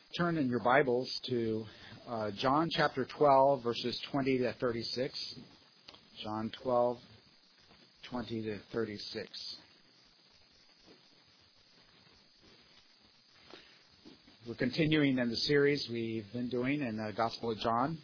Turn in your Bibles to John chapter 12, verses 20 to 36. John 12, 20 to 36. We're continuing in the series we've been doing in the Gospel of John.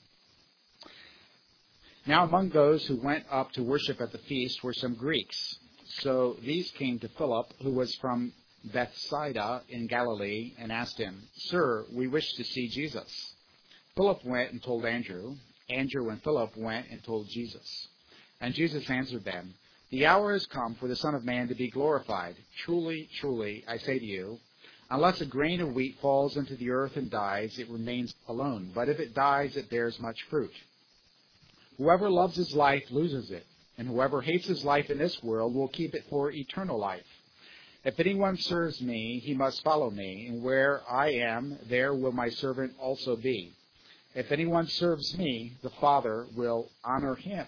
Now among those who went up to worship at the feast were some Greeks. So these came to Philip, who was from Bethsaida in Galilee, and asked him, "Sir, we wish to see Jesus." Philip went and told Andrew. Andrew and Philip went and told Jesus. And Jesus answered them, "The hour has come for the Son of Man to be glorified. Truly, truly, I say to you, unless a grain of wheat falls into the earth and dies, it remains alone. But if it dies, it bears much fruit. Whoever loves his life loses it, and whoever hates his life in this world will keep it for eternal life. If anyone serves me, he must follow me, and where I am, there will my servant also be. If anyone serves me, the Father will honor him.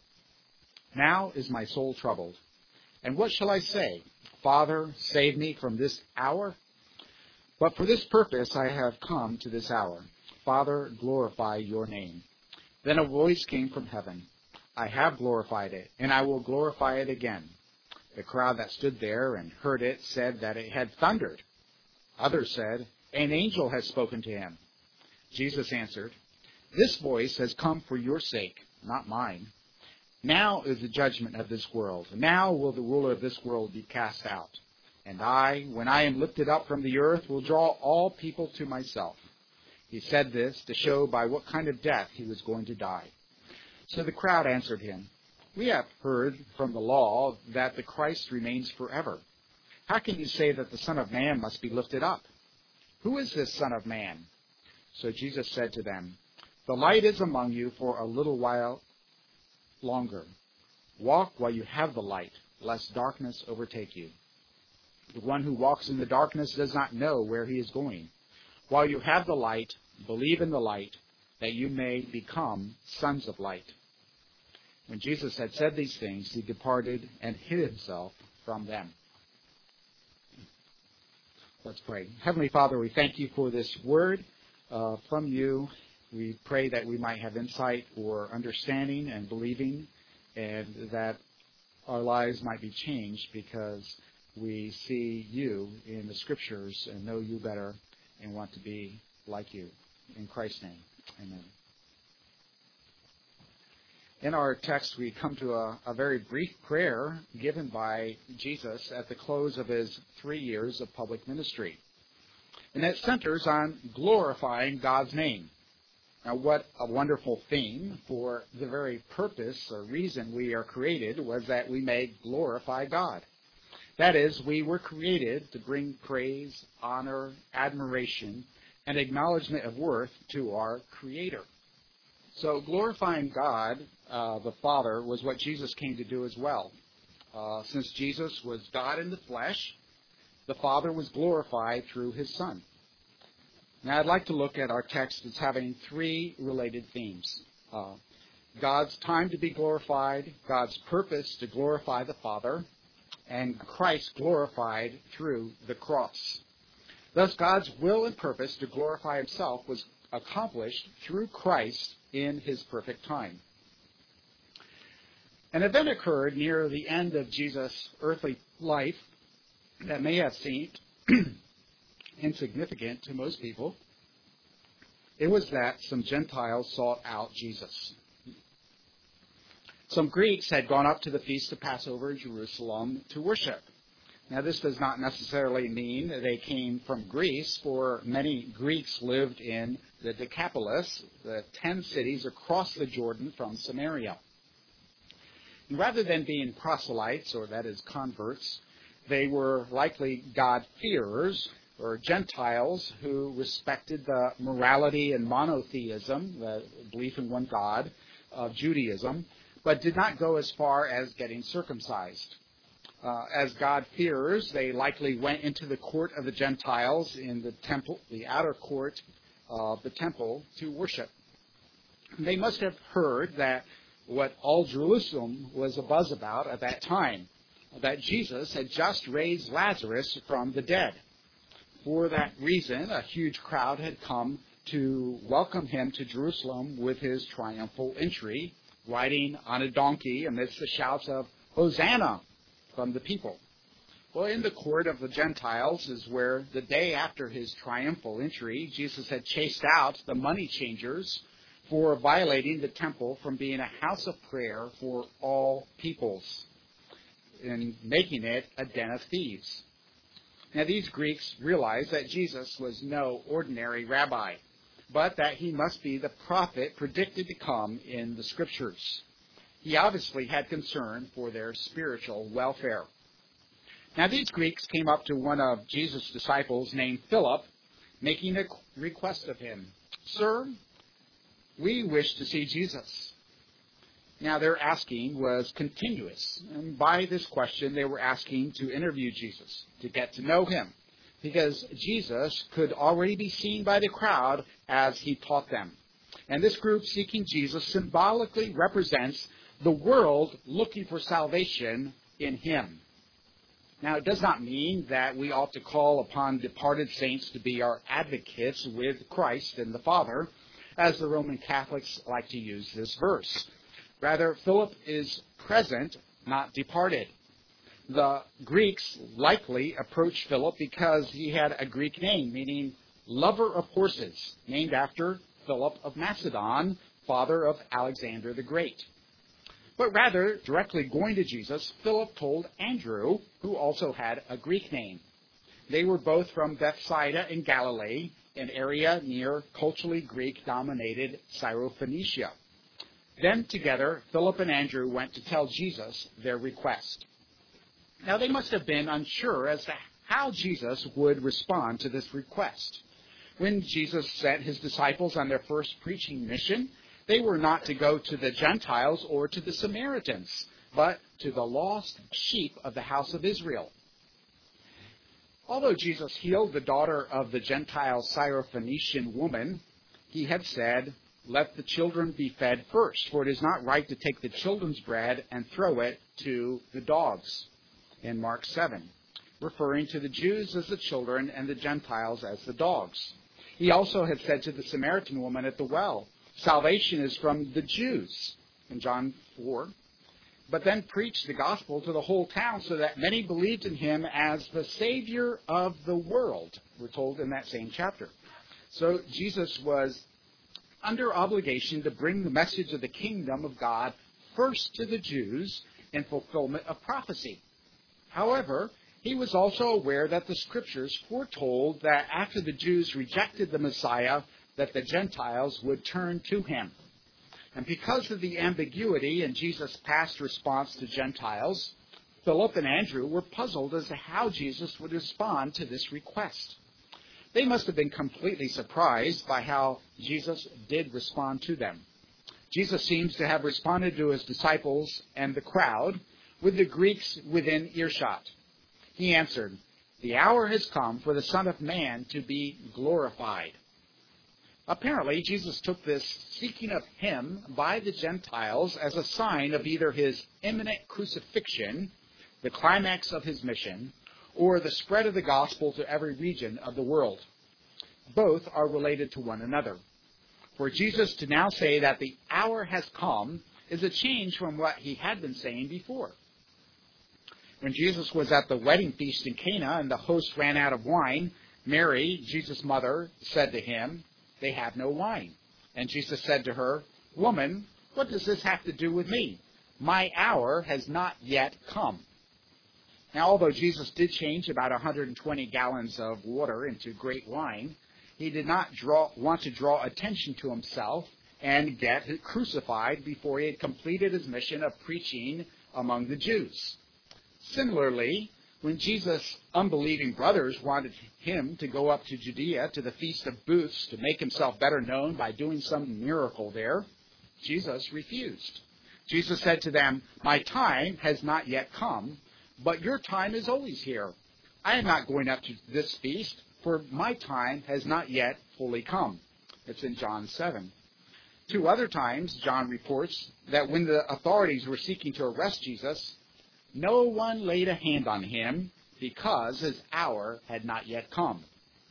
Now is my soul troubled. And what shall I say? Father, save me from this hour? But for this purpose I have come to this hour. Father, glorify your name." Then a voice came from heaven. "I have glorified it, and I will glorify it again." The crowd that stood there and heard it said that it had thundered. Others said, "An angel has spoken to him." Jesus answered, "This voice has come for your sake, not mine. Now is the judgment of this world. Now will the ruler of this world be cast out. And I, when I am lifted up from the earth, will draw all people to myself." He said this to show by what kind of death he was going to die. So the crowd answered him, "We have heard from the law that the Christ remains forever. How can you say that the Son of Man must be lifted up? Who is this Son of Man?" So Jesus said to them, "The light is among you for a little while longer. Walk while you have the light, lest darkness overtake you. The one who walks in the darkness does not know where he is going. While you have the light, believe in the light, that you may become sons of light." When Jesus had said these things, he departed and hid himself from them. Let's pray. Heavenly Father, we thank you for this word from you. We pray that we might have insight or understanding and believing, and that our lives might be changed because we see you in the Scriptures and know you better and want to be like you. In Christ's name, amen. In our text, we come to a very brief prayer given by Jesus at the close of his 3 years of public ministry. And it centers on glorifying God's name. Now, what a wonderful theme, for the very purpose or reason we are created was that we may glorify God. That is, we were created to bring praise, honor, admiration, and acknowledgement of worth to our Creator. So glorifying God, the Father, was what Jesus came to do as well. Since Jesus was God in the flesh, the Father was glorified through his Son. Now I'd like to look at our text as having 3 related themes. God's time to be glorified, God's purpose to glorify the Father, and Christ glorified through the cross. Thus, God's will and purpose to glorify himself was accomplished through Christ in his perfect time. An event occurred near the end of Jesus' earthly life that may have seemed insignificant to most people. It was that some Gentiles sought out Jesus. Some Greeks had gone up to the feast of Passover in Jerusalem to worship. Now, this does not necessarily mean they came from Greece, for many Greeks lived in the Decapolis, the 10 cities across the Jordan from Samaria. And rather than being proselytes, or that is converts, they were likely God-fearers, or Gentiles who respected the morality and monotheism, the belief in one God, of Judaism, but did not go as far as getting circumcised. As God-fearers, they likely went into the court of the Gentiles in the temple, the outer court of the temple, to worship. They must have heard that what all Jerusalem was abuzz about at that time, that Jesus had just raised Lazarus from the dead. For that reason, a huge crowd had come to welcome him to Jerusalem with his triumphal entry, riding on a donkey amidst the shouts of Hosanna from the people. Well, in the court of the Gentiles is where the day after his triumphal entry, Jesus had chased out the money changers for violating the temple from being a house of prayer for all peoples and making it a den of thieves. Now, these Greeks realized that Jesus was no ordinary rabbi, but that he must be the prophet predicted to come in the Scriptures. He obviously had concern for their spiritual welfare. Now, these Greeks came up to one of Jesus' disciples named Philip, making a request of him. "Sir, we wish to see Jesus." Now, their asking was continuous. And by this question, they were asking to interview Jesus, to get to know him, because Jesus could already be seen by the crowd as he taught them. And this group seeking Jesus symbolically represents the world looking for salvation in him. Now, it does not mean that we ought to call upon departed saints to be our advocates with Christ and the Father, as the Roman Catholics like to use this verse. Rather, Philip is present, not departed. The Greeks likely approached Philip because he had a Greek name, meaning lover of horses, named after Philip of Macedon, father of Alexander the Great. But rather, directly going to Jesus, Philip told Andrew, who also had a Greek name. They were both from Bethsaida in Galilee, an area near culturally Greek-dominated Syrophoenicia. Then together, Philip and Andrew went to tell Jesus their request. Now, they must have been unsure as to how Jesus would respond to this request. When Jesus sent his disciples on their first preaching mission, they were not to go to the Gentiles or to the Samaritans, but to the lost sheep of the house of Israel. Although Jesus healed the daughter of the Gentile Syrophoenician woman, he had said, "Let the children be fed first, for it is not right to take the children's bread and throw it to the dogs," in Mark 7, referring to the Jews as the children and the Gentiles as the dogs. He also had said to the Samaritan woman at the well, "Salvation is from the Jews," in John 4, but then preached the gospel to the whole town so that many believed in him as the Savior of the world, we're told in that same chapter. So Jesus was under obligation to bring the message of the kingdom of God first to the Jews in fulfillment of prophecy. However, he was also aware that the Scriptures foretold that after the Jews rejected the Messiah, that the Gentiles would turn to him. And because of the ambiguity in Jesus' past response to Gentiles, Philip and Andrew were puzzled as to how Jesus would respond to this request. They must have been completely surprised by how Jesus did respond to them. Jesus seems to have responded to his disciples and the crowd with the Greeks within earshot. He answered, "The hour has come for the Son of Man to be glorified." Apparently, Jesus took this seeking of him by the Gentiles as a sign of either his imminent crucifixion, the climax of his mission, or the spread of the gospel to every region of the world. Both are related to one another. For Jesus to now say that the hour has come is a change from what he had been saying before. When Jesus was at the wedding feast in Cana and the host ran out of wine, Mary, Jesus' mother, said to him, "They have no wine." And Jesus said to her, "Woman, what does this have to do with me? My hour has not yet come." Now, although Jesus did change about 120 gallons of water into great wine, he did not want to draw attention to himself and get crucified before he had completed his mission of preaching among the Jews. Similarly, when Jesus' unbelieving brothers wanted him to go up to Judea to the Feast of Booths to make himself better known by doing some miracle there, Jesus refused. Jesus said to them, "My time has not yet come, but your time is always here. I am not going up to this feast, for my time has not yet fully come." It's in John 7. 2 other times, John reports that when the authorities were seeking to arrest Jesus, no one laid a hand on him because his hour had not yet come.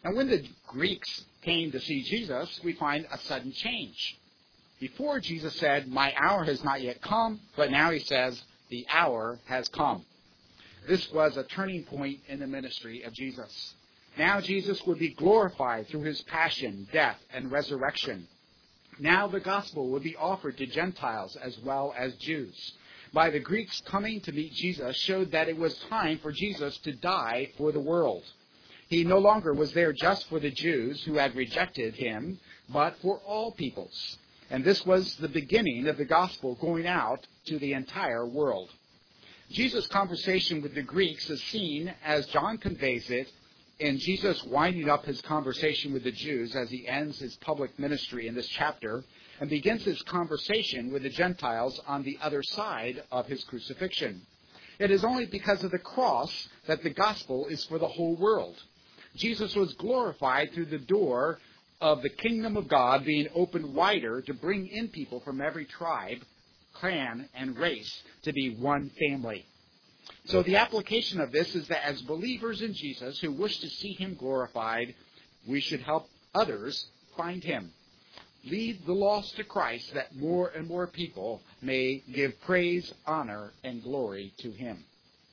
And when the Greeks came to see Jesus, we find a sudden change. Before, Jesus said, "My hour has not yet come," but now he says, "The hour has come." This was a turning point in the ministry of Jesus. Now Jesus would be glorified through his passion, death, and resurrection. Now the gospel would be offered to Gentiles as well as Jews. By the Greeks coming to meet Jesus showed that it was time for Jesus to die for the world. He no longer was there just for the Jews who had rejected him, but for all peoples. And this was the beginning of the gospel going out to the entire world. Jesus' conversation with the Greeks is seen, as John conveys it, in Jesus winding up his conversation with the Jews as he ends his public ministry in this chapter and begins his conversation with the Gentiles on the other side of his crucifixion. It is only because of the cross that the gospel is for the whole world. Jesus was glorified through the door of the kingdom of God being opened wider to bring in people from every tribe, clan, and race to be one family. So the application of this is that as believers in Jesus who wish to see him glorified, we should help others find him. Lead the lost to Christ that more and more people may give praise, honor, and glory to him.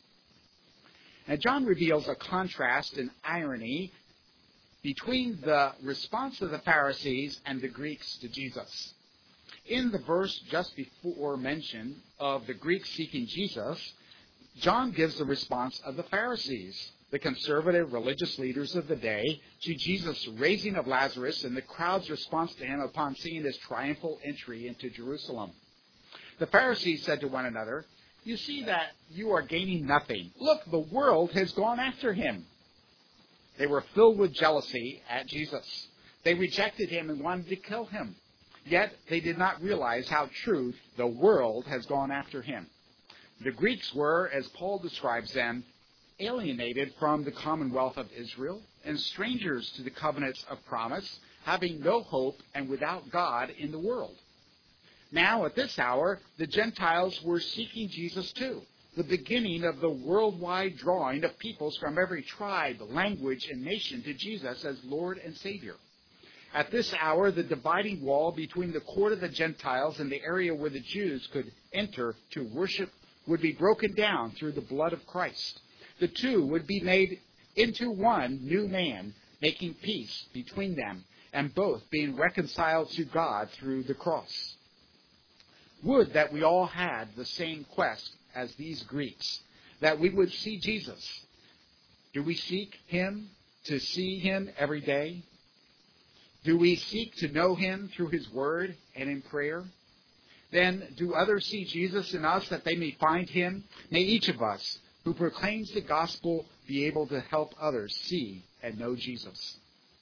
Now, John reveals a contrast and irony between the response of the Pharisees and the Greeks to Jesus. In the verse just before mention of the Greeks seeking Jesus, John gives the response of the Pharisees, the conservative religious leaders of the day, to Jesus' raising of Lazarus and the crowd's response to him upon seeing his triumphal entry into Jerusalem. The Pharisees said to one another, "You see that you are gaining nothing. Look, the world has gone after him." They were filled with jealousy at Jesus. They rejected him and wanted to kill him. Yet they did not realize how true the world has gone after him. The Greeks were, as Paul describes them, alienated from the commonwealth of Israel and strangers to the covenants of promise, having no hope and without God in the world. Now, at this hour, the Gentiles were seeking Jesus too, the beginning of the worldwide drawing of peoples from every tribe, language, and nation to Jesus as Lord and Savior. At this hour, the dividing wall between the court of the Gentiles and the area where the Jews could enter to worship would be broken down through the blood of Christ. The two would be made into one new man, making peace between them, and both being reconciled to God through the cross. Would that we all had the same quest as these Greeks, that we would see Jesus. Do we seek him to see him every day? Do we seek to know him through his word and in prayer? Then do others see Jesus in us that they may find him? May each of us who proclaims the gospel be able to help others see and know Jesus.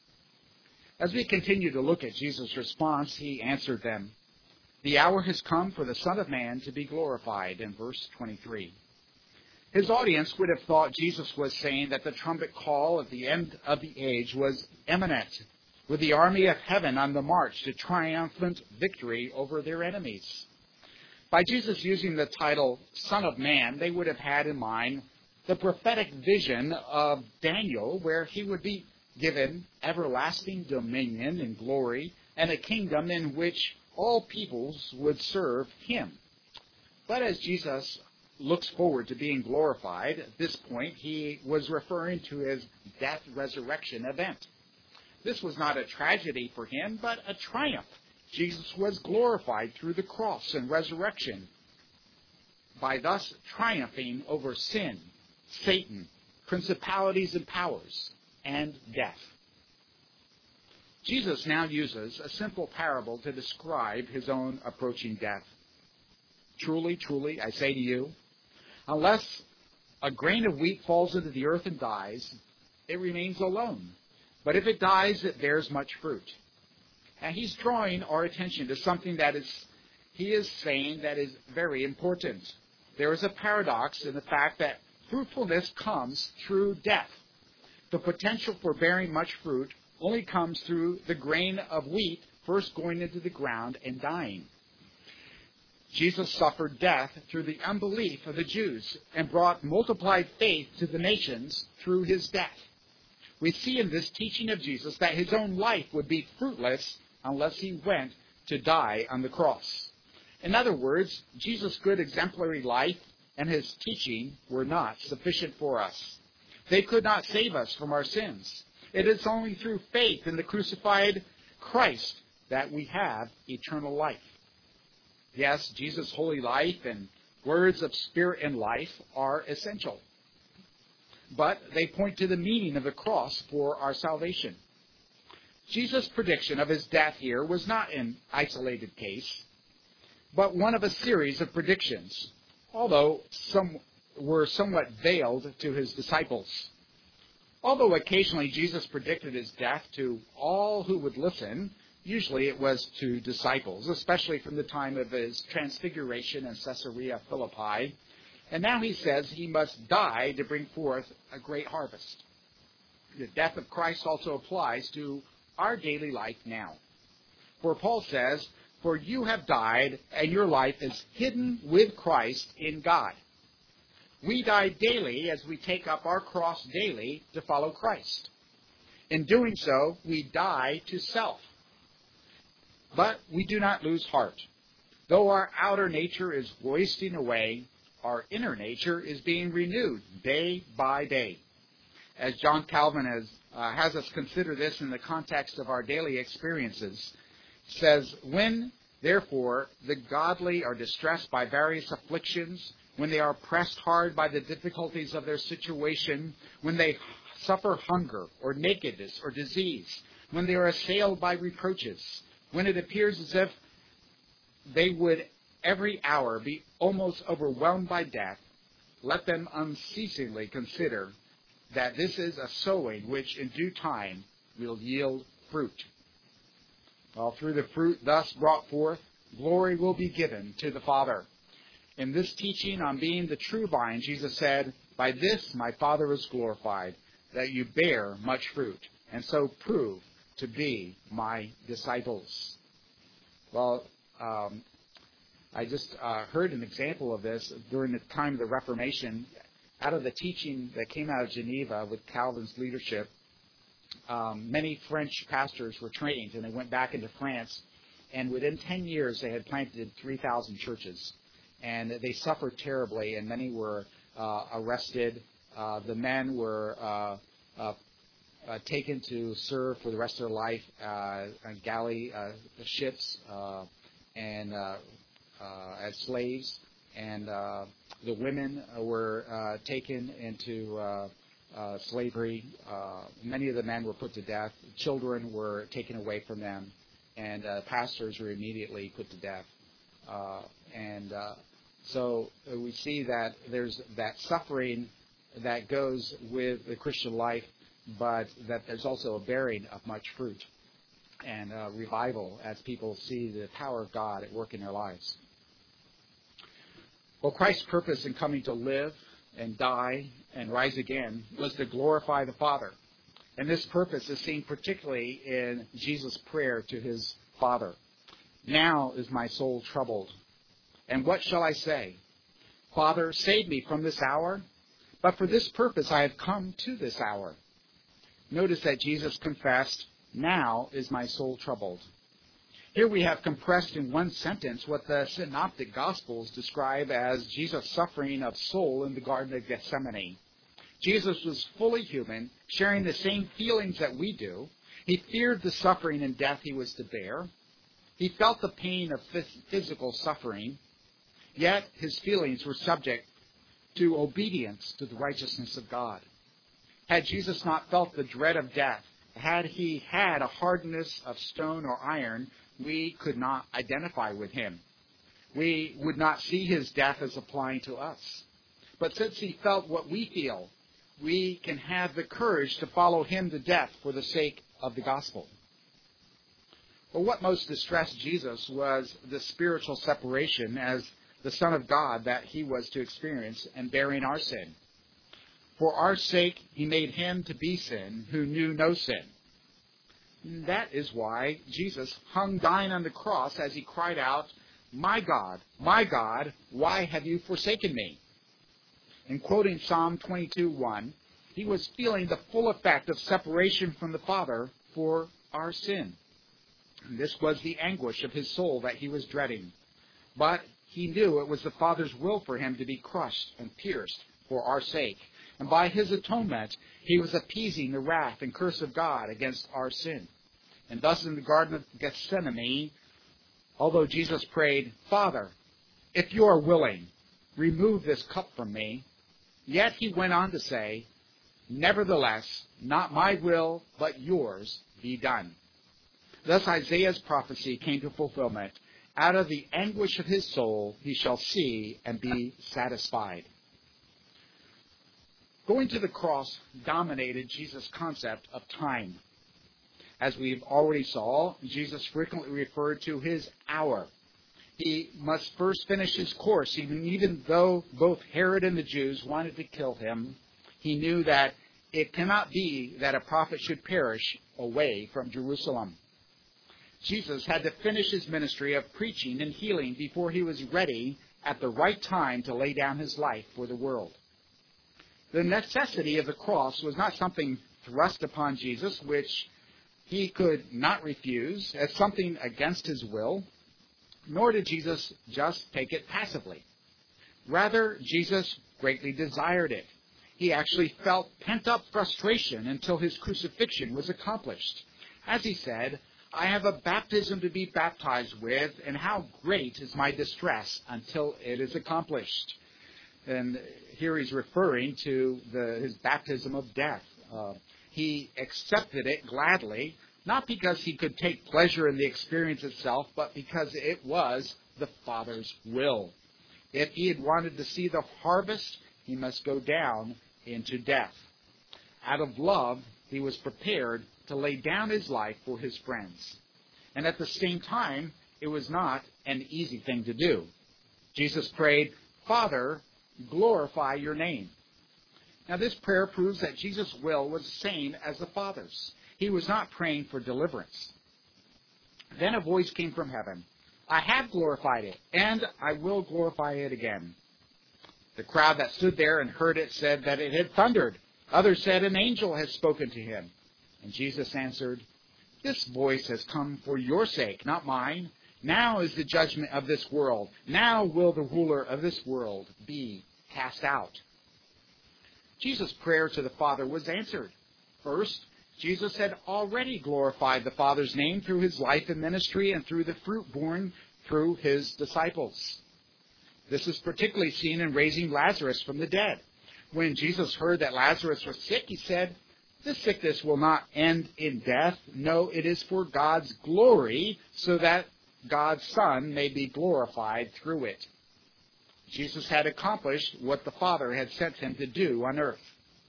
As we continue to look at Jesus' response, he answered them, "The hour has come for the Son of Man to be glorified," in verse 23. His audience would have thought Jesus was saying that the trumpet call at the end of the age was imminent, with the army of heaven on the march to triumphant victory over their enemies. By Jesus using the title Son of Man, they would have had in mind the prophetic vision of Daniel, where he would be given everlasting dominion and glory and a kingdom in which all peoples would serve him. But as Jesus looks forward to being glorified, at this point he was referring to his death-resurrection event. This was not a tragedy for him, but a triumph. Jesus was glorified through the cross and resurrection by thus triumphing over sin, Satan, principalities and powers, and death. Jesus now uses a simple parable to describe his own approaching death. Truly, truly, I say to you, unless a grain of wheat falls into the earth and dies, it remains alone. But if it dies, it bears much fruit. And he's drawing our attention to something he is saying that is very important. There is a paradox in the fact that fruitfulness comes through death. The potential for bearing much fruit only comes through the grain of wheat first going into the ground and dying. Jesus suffered death through the unbelief of the Jews and brought multiplied faith to the nations through his death. We see in this teaching of Jesus that his own life would be fruitless unless he went to die on the cross. In other words, Jesus' good exemplary life and his teaching were not sufficient for us. They could not save us from our sins. It is only through faith in the crucified Christ that we have eternal life. Yes, Jesus' holy life and words of spirit and life are essential. But they point to the meaning of the cross for our salvation. Jesus' prediction of his death here was not an isolated case, but one of a series of predictions, although some were somewhat veiled to his disciples. Although occasionally Jesus predicted his death to all who would listen, usually it was to disciples, especially from the time of his transfiguration in Caesarea Philippi. And now he says he must die to bring forth a great harvest. The death of Christ also applies to our daily life now. For Paul says, "For you have died, and your life is hidden with Christ in God." We die daily as we take up our cross daily to follow Christ. In doing so, we die to self. But we do not lose heart. Though our outer nature is wasting away, our inner nature is being renewed day by day. As John Calvin has us consider this in the context of our daily experiences, says, "When, therefore, the godly are distressed by various afflictions, when they are pressed hard by the difficulties of their situation, when they suffer hunger or nakedness or disease, when they are assailed by reproaches, when it appears as if they would every hour be almost overwhelmed by death, let them unceasingly consider that this is a sowing which in due time will yield fruit. Well, through the fruit thus brought forth, glory will be given to the Father." In this teaching on being the true vine, Jesus said, "By this my Father is glorified, that you bear much fruit, and so prove to be my disciples." Well, I just heard an example of this during the time of the Reformation. Out of the teaching that came out of Geneva with Calvin's leadership, many French pastors were trained, and they went back into France, and within 10 years they had planted 3,000 churches. And they suffered terribly, and many were arrested. The men were taken to serve for the rest of their life on galley ships and as slaves. And the women were taken into slavery. Many of the men were put to death. Children were taken away from them, and pastors were immediately put to death. So we see that there's that suffering that goes with the Christian life, but that there's also a bearing of much fruit and revival as people see the power of God at work in their lives. Well, Christ's purpose in coming to live and die and rise again was to glorify the Father. And this purpose is seen particularly in Jesus' prayer to his Father. "Now is my soul troubled. And what shall I say? Father, save me from this hour. But for this purpose I have come to this hour." Notice that Jesus confessed, "Now is my soul troubled." Here we have compressed in one sentence what the Synoptic Gospels describe as Jesus' suffering of soul in the Garden of Gethsemane. Jesus was fully human, sharing the same feelings that we do. He feared the suffering and death he was to bear. He felt the pain of physical suffering. Yet his feelings were subject to obedience to the righteousness of God. Had Jesus not felt the dread of death, had he had a hardness of stone or iron, we could not identify with him. We would not see his death as applying to us. But since he felt what we feel, we can have the courage to follow him to death for the sake of the gospel. But what most distressed Jesus was the spiritual separation as the Son of God that he was to experience and bearing our sin. For our sake, he made him to be sin who knew no sin. And that is why Jesus hung dying on the cross as he cried out, my God, why have you forsaken me?" In quoting Psalm 22:1, He was feeling the full effect of separation from the Father for our sin. And this was the anguish of his soul that he was dreading. But he knew it was the Father's will for him to be crushed and pierced for our sake. And by his atonement, he was appeasing the wrath and curse of God against our sin. And thus in the Garden of Gethsemane, although Jesus prayed, "Father, if you are willing, remove this cup from me," yet he went on to say, "Nevertheless, not my will, but yours be done." Thus Isaiah's prophecy came to fulfillment. Out of the anguish of his soul he shall see and be satisfied. Going to the cross dominated Jesus' concept of time. As we've already saw, Jesus frequently referred to his hour. He must first finish his course, even though both Herod and the Jews wanted to kill him. He knew that it cannot be that a prophet should perish away from Jerusalem. Jesus had to finish his ministry of preaching and healing before he was ready at the right time to lay down his life for the world. The necessity of the cross was not something thrust upon Jesus, which he could not refuse as something against his will, nor did Jesus just take it passively. Rather, Jesus greatly desired it. He actually felt pent-up frustration until his crucifixion was accomplished. As he said, "I have a baptism to be baptized with, and how great is my distress until it is accomplished." And here he's referring to his baptism of death. He accepted it gladly, not because he could take pleasure in the experience itself, but because it was the Father's will. If he had wanted to see the harvest, he must go down into death. Out of love, he was prepared to lay down his life for his friends. And at the same time, it was not an easy thing to do. Jesus prayed, "Father, glorify your name." Now this prayer proves that Jesus' will was the same as the Father's. He was not praying for deliverance. Then a voice came from heaven, "I have glorified it, and I will glorify it again." The crowd that stood there and heard it said that it had thundered. Others said an angel had spoken to him. And Jesus answered, "This voice has come for your sake, not mine. Now is the judgment of this world. Now will the ruler of this world be cast out." Jesus' prayer to the Father was answered. First, Jesus had already glorified the Father's name through his life and ministry and through the fruit borne through his disciples. This is particularly seen in raising Lazarus from the dead. When Jesus heard that Lazarus was sick, he said, "This sickness will not end in death. No, it is for God's glory, so that God's Son may be glorified through it." Jesus had accomplished what the Father had sent him to do on earth.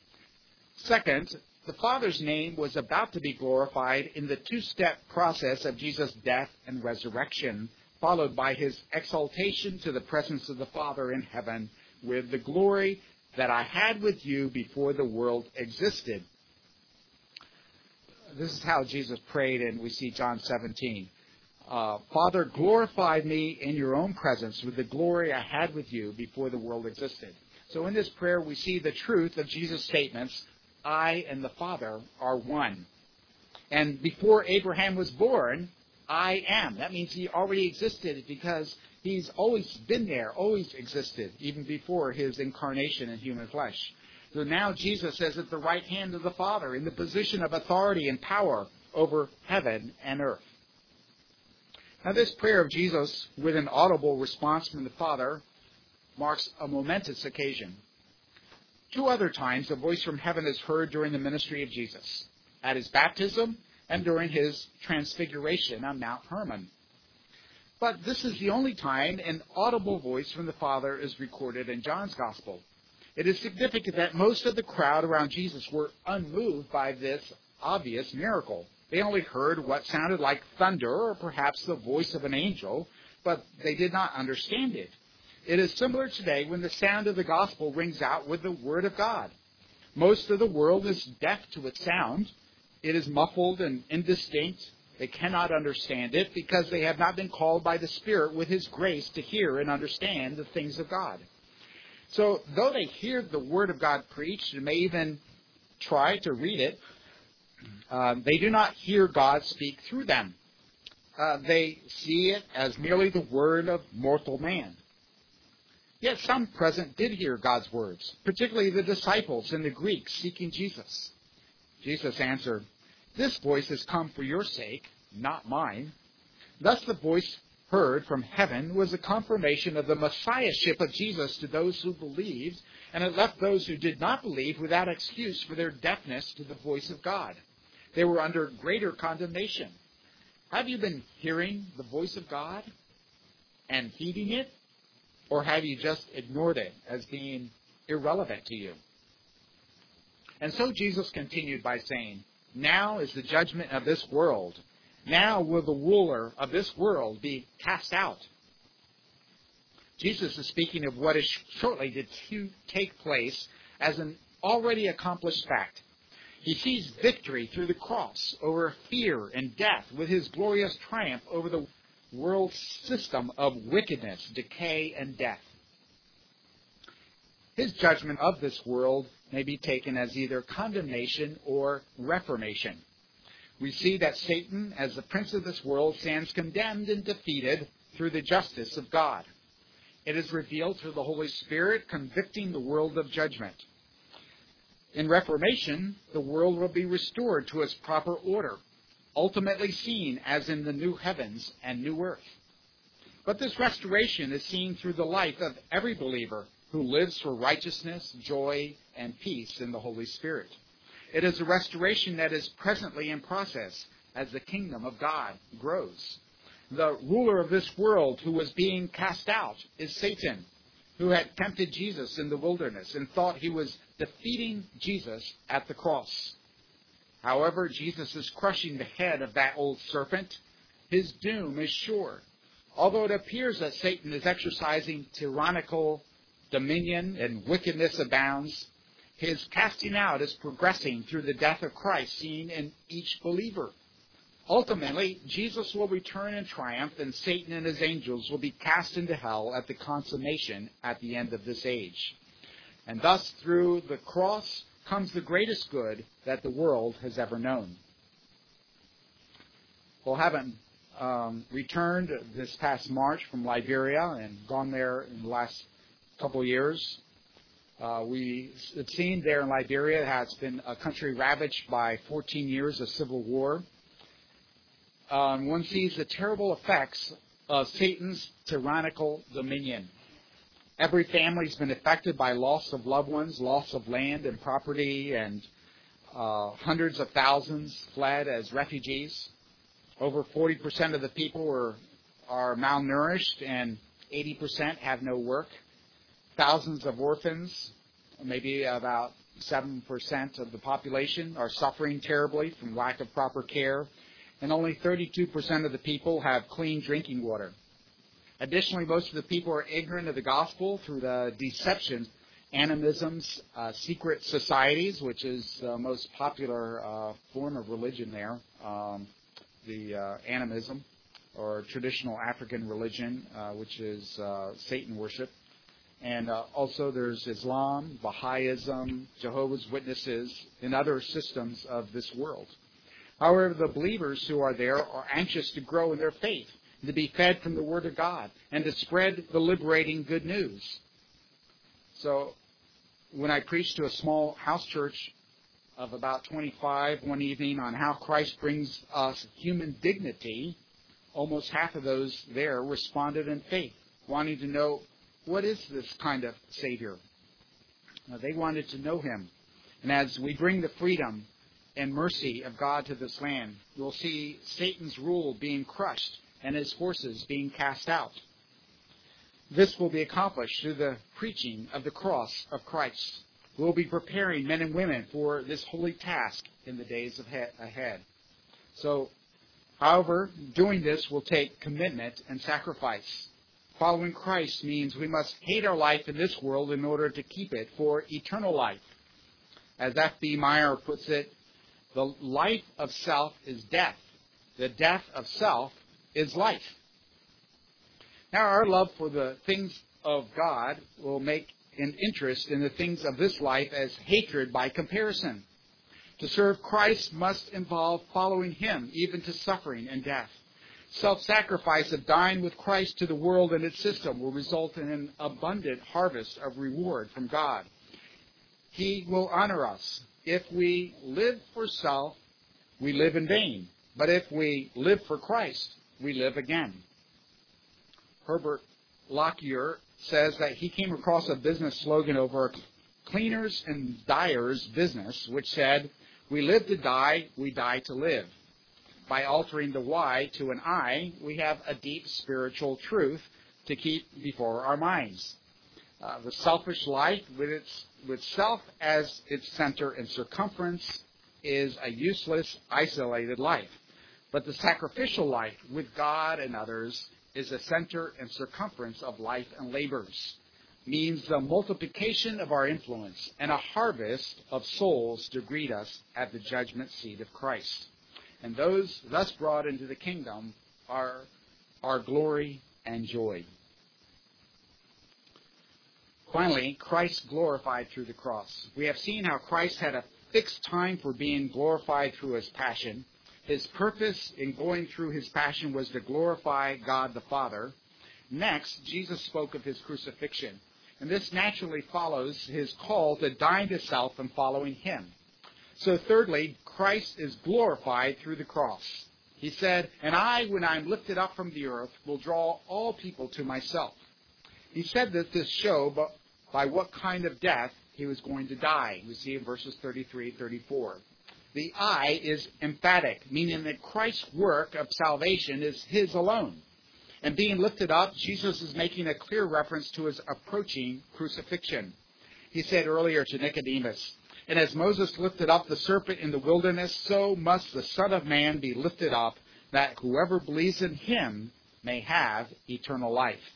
Second, the Father's name was about to be glorified in the two-step process of Jesus' death and resurrection, followed by his exaltation to the presence of the Father in heaven with the glory that I had with you before the world existed. This is how Jesus prayed, and we see John 17. "Father, glorify me in your own presence with the glory I had with you before the world existed." So in this prayer, we see the truth of Jesus' statements, "I and the Father are one." And before Abraham was born, I am. That means he already existed because he's always been there, always existed, even before his incarnation in human flesh. So now Jesus is at the right hand of the Father in the position of authority and power over heaven and earth. Now this prayer of Jesus with an audible response from the Father marks a momentous occasion. Two other times a voice from heaven is heard during the ministry of Jesus, at his baptism and during his transfiguration on Mount Hermon. But this is the only time an audible voice from the Father is recorded in John's Gospel. It is significant that most of the crowd around Jesus were unmoved by this obvious miracle. They only heard what sounded like thunder or perhaps the voice of an angel, but they did not understand it. It is similar today when the sound of the gospel rings out with the word of God. Most of the world is deaf to its sound. It is muffled and indistinct. They cannot understand it because they have not been called by the Spirit with his grace to hear and understand the things of God. So though they hear the word of God preached and may even try to read it, they do not hear God speak through them. They see it as merely the word of mortal man. Yet some present did hear God's words, particularly the disciples and the Greeks seeking Jesus. Jesus answered, "This voice has come for your sake, not mine." Thus the voice heard from heaven was a confirmation of the messiahship of Jesus to those who believed, and it left those who did not believe without excuse for their deafness to the voice of God. They were under greater condemnation. Have you been hearing the voice of God and heeding it? Or have you just ignored it as being irrelevant to you? And so Jesus continued by saying, "Now is the judgment of this world. Now will the ruler of this world be cast out." Jesus is speaking of what is shortly to take place as an already accomplished fact. He sees victory through the cross over fear and death with his glorious triumph over the world's system of wickedness, decay, and death. His judgment of this world may be taken as either condemnation or reformation. We see that Satan, as the prince of this world, stands condemned and defeated through the justice of God. It is revealed through the Holy Spirit convicting the world of judgment. In reformation, the world will be restored to its proper order, ultimately seen as in the new heavens and new earth. But this restoration is seen through the life of every believer who lives for righteousness, joy, and peace in the Holy Spirit. It is a restoration that is presently in process as the kingdom of God grows. The ruler of this world who was being cast out is Satan, who had tempted Jesus in the wilderness and thought he was defeating Jesus at the cross. However, Jesus is crushing the head of that old serpent. His doom is sure. Although it appears that Satan is exercising tyrannical dominion and wickedness abounds, his casting out is progressing through the death of Christ seen in each believer. Ultimately, Jesus will return in triumph, and Satan and his angels will be cast into hell at the consummation at the end of this age. And thus, through the cross comes the greatest good that the world has ever known. Well, having returned this past March from Liberia and gone there in the last couple of years, we have seen there in Liberia how it's been a country ravaged by 14 years of civil war. One sees the terrible effects of Satan's tyrannical dominion. Every family's been affected by loss of loved ones, loss of land and property, and hundreds of thousands fled as refugees. Over 40% of the people are malnourished, and 80% have no work. Thousands of orphans, maybe about 7% of the population, are suffering terribly from lack of proper care, and only 32% of the people have clean drinking water. Additionally, most of the people are ignorant of the gospel through the deception, animism's secret societies, which is the most popular form of religion there, the animism, or traditional African religion, which is Satan worship. And also there's Islam, Baha'ism, Jehovah's Witnesses, and other systems of this world. However, the believers who are there are anxious to grow in their faith, to be fed from the Word of God, and to spread the liberating good news. So when I preached to a small house church of about 25 one evening on how Christ brings us human dignity, almost half of those there responded in faith, wanting to know, what is this kind of Savior? They wanted to know Him. And as we bring the freedom and mercy of God to this land, we'll see Satan's rule being crushed and his forces being cast out. This will be accomplished through the preaching of the cross of Christ. We'll be preparing men and women for this holy task in the days ahead. So, however, doing this will take commitment and sacrifice. Following Christ means we must hate our life in this world in order to keep it for eternal life. As F.B. Meyer puts it, the life of self is death. The death of self is life. Now, our love for the things of God will make an interest in the things of this life as hatred by comparison. To serve Christ must involve following him, even to suffering and death. Self-sacrifice of dying with Christ to the world and its system will result in an abundant harvest of reward from God. He will honor us. If we live for self, we live in vain. But if we live for Christ, we live again. Herbert Lockyer says that he came across a business slogan over a cleaners and dyers business, which said, "We live to die, we die to live." By altering the Y to an I, we have a deep spiritual truth to keep before our minds. The selfish life, with self as its center and circumference, is a useless, isolated life. But the sacrificial life, with God and others, is the center and circumference of life and labors, means the multiplication of our influence and a harvest of souls to greet us at the judgment seat of Christ. And those thus brought into the kingdom are our glory and joy. Finally, Christ glorified through the cross. We have seen how Christ had a fixed time for being glorified through his passion. His purpose in going through his passion was to glorify God the Father. Next, Jesus spoke of his crucifixion. And this naturally follows his call to die to self and following him. So thirdly, Christ is glorified through the cross. He said, "And I, when I am lifted up from the earth, will draw all people to myself." He said this to show by what kind of death he was going to die. We see in verses 33, 34. The I is emphatic, meaning that Christ's work of salvation is his alone. And being lifted up, Jesus is making a clear reference to his approaching crucifixion. He said earlier to Nicodemus, "And as Moses lifted up the serpent in the wilderness, so must the Son of Man be lifted up, that whoever believes in him may have eternal life."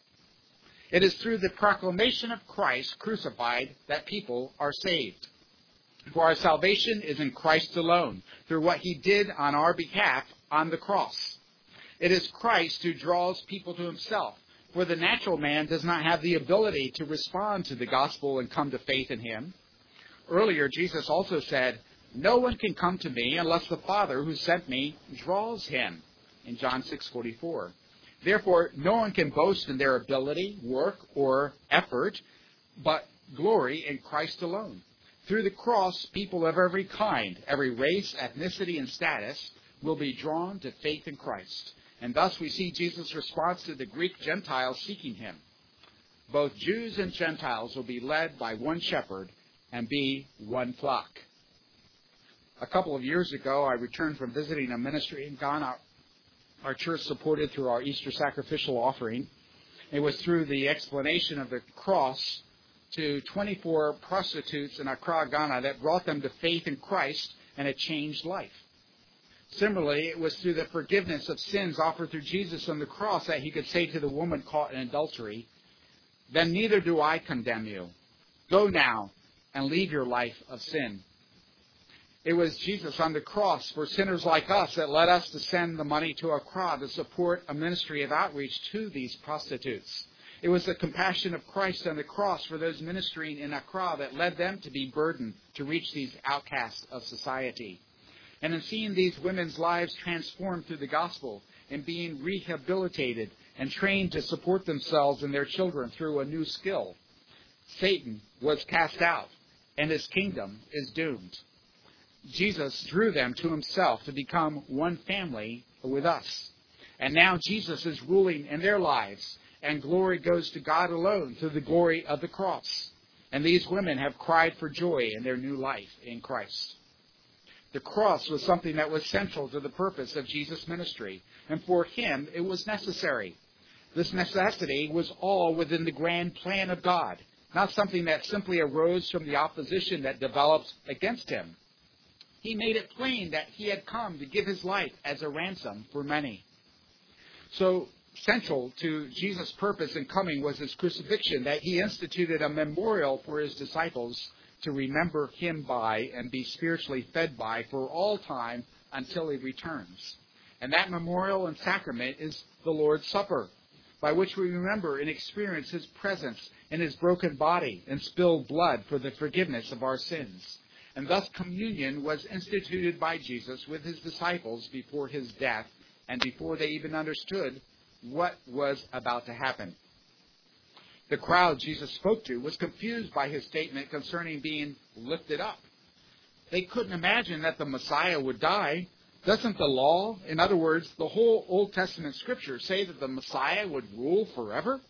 It is through the proclamation of Christ crucified that people are saved. For our salvation is in Christ alone, through what he did on our behalf on the cross. It is Christ who draws people to himself, for the natural man does not have the ability to respond to the gospel and come to faith in him. Earlier, Jesus also said, "No one can come to me unless the Father who sent me draws him," in John 6:44. Therefore, no one can boast in their ability, work, or effort, but glory in Christ alone. Through the cross, people of every kind, every race, ethnicity, and status will be drawn to faith in Christ. And thus we see Jesus' response to the Greek Gentiles seeking him. Both Jews and Gentiles will be led by one shepherd and be one flock. A couple of years ago, I returned from visiting a ministry in Ghana. Our church supported through our Easter sacrificial offering. It was through the explanation of the cross to 24 prostitutes in Accra, Ghana, that brought them to faith in Christ and a changed life. Similarly, it was through the forgiveness of sins offered through Jesus on the cross that he could say to the woman caught in adultery, "Then neither do I condemn you. Go now and leave your life of sin." It was Jesus on the cross for sinners like us that led us to send the money to Accra to support a ministry of outreach to these prostitutes. It was the compassion of Christ on the cross for those ministering in Accra that led them to be burdened to reach these outcasts of society. And in seeing these women's lives transformed through the gospel and being rehabilitated and trained to support themselves and their children through a new skill, Satan was cast out and his kingdom is doomed. Jesus drew them to himself to become one family with us. And now Jesus is ruling in their lives, and glory goes to God alone through the glory of the cross. And these women have cried for joy in their new life in Christ. The cross was something that was central to the purpose of Jesus' ministry, and for him it was necessary. This necessity was all within the grand plan of God, not something that simply arose from the opposition that developed against him. He made it plain that he had come to give his life as a ransom for many. So central to Jesus' purpose in coming was his crucifixion, that he instituted a memorial for his disciples to remember him by and be spiritually fed by for all time until he returns. And that memorial and sacrament is the Lord's Supper, by which we remember and experience his presence in his broken body and spilled blood for the forgiveness of our sins. And thus communion was instituted by Jesus with his disciples before his death and before they even understood what was about to happen. The crowd Jesus spoke to was confused by his statement concerning being lifted up. They couldn't imagine that the Messiah would die. Doesn't the law, in other words, the whole Old Testament Scripture, say that the Messiah would rule forever?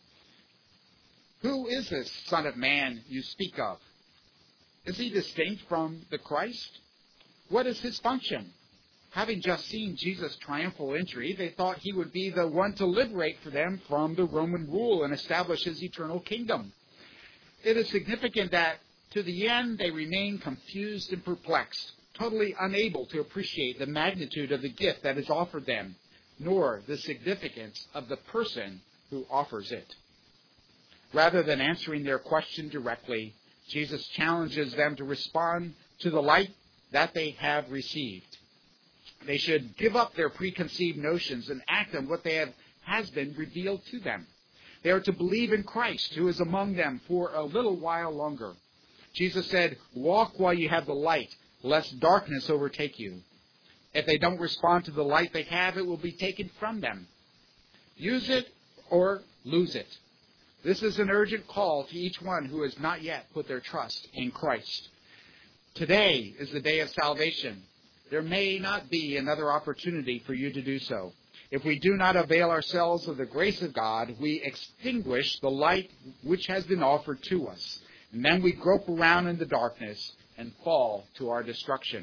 Who is this Son of Man you speak of? Is he distinct from the Christ? What is his function? Having just seen Jesus' triumphal entry, they thought he would be the one to liberate for them from the Roman rule and establish his eternal kingdom. It is significant that to the end they remain confused and perplexed, totally unable to appreciate the magnitude of the gift that is offered them, nor the significance of the person who offers it. Rather than answering their question directly, Jesus challenges them to respond to the light that they have received. They should give up their preconceived notions and act on what has been revealed to them. They are to believe in Christ, who is among them for a little while longer. Jesus said, "Walk while you have the light, lest darkness overtake you." If they don't respond to the light they have, it will be taken from them. Use it or lose it. This is an urgent call to each one who has not yet put their trust in Christ. Today is the day of salvation. There may not be another opportunity for you to do so. If we do not avail ourselves of the grace of God, we extinguish the light which has been offered to us. And then we grope around in the darkness and fall to our destruction.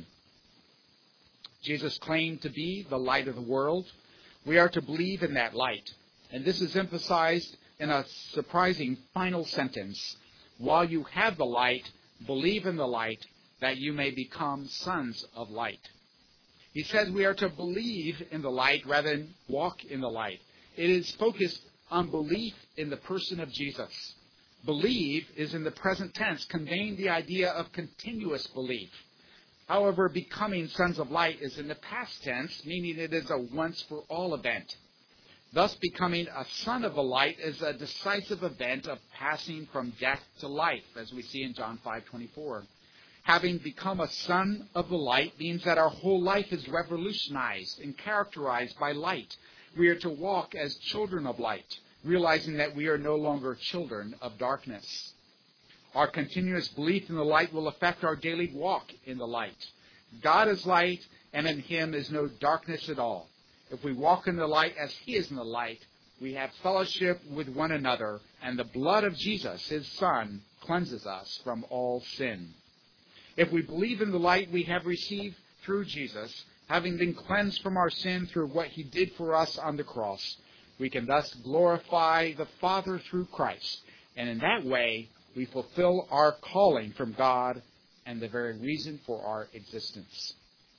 Jesus claimed to be the light of the world. We are to believe in that light. And this is emphasized in a surprising final sentence. While you have the light, believe in the light, that you may become sons of light. He says we are to believe in the light rather than walk in the light. It is focused on belief in the person of Jesus. Believe is in the present tense, conveying the idea of continuous belief. However, becoming sons of light is in the past tense, meaning it is a once-for-all event. Thus, becoming a son of the light is a decisive event of passing from death to life, as we see in John 5:24. Having become a son of the light means that our whole life is revolutionized and characterized by light. We are to walk as children of light, realizing that we are no longer children of darkness. Our continuous belief in the light will affect our daily walk in the light. God is light, and in him is no darkness at all. If we walk in the light as he is in the light, we have fellowship with one another, and the blood of Jesus, his Son, cleanses us from all sin. If we believe in the light we have received through Jesus, having been cleansed from our sin through what he did for us on the cross, we can thus glorify the Father through Christ. And in that way, we fulfill our calling from God and the very reason for our existence.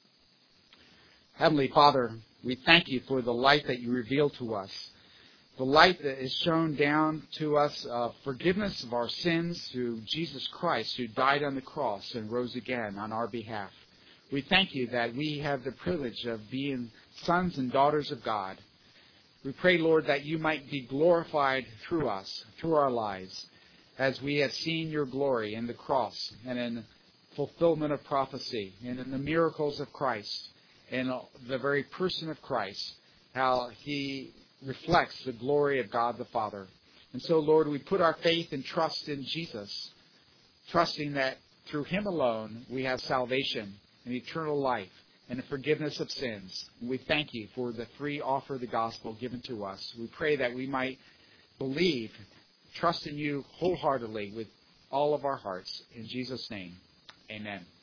Heavenly Father, we thank you for the light that you reveal to us. The light that is shown down to us of forgiveness of our sins through Jesus Christ, who died on the cross and rose again on our behalf. We thank you that we have the privilege of being sons and daughters of God. We pray, Lord, that you might be glorified through us, through our lives, as we have seen your glory in the cross and in fulfillment of prophecy and in the miracles of Christ and the very person of Christ, how he reflects the glory of God the Father. And so, Lord, we put our faith and trust in Jesus, trusting that through him alone we have salvation and eternal life and the forgiveness of sins. And we thank you for the free offer of the gospel given to us. We pray that we might believe, trust in you wholeheartedly with all of our hearts. In Jesus' name, amen.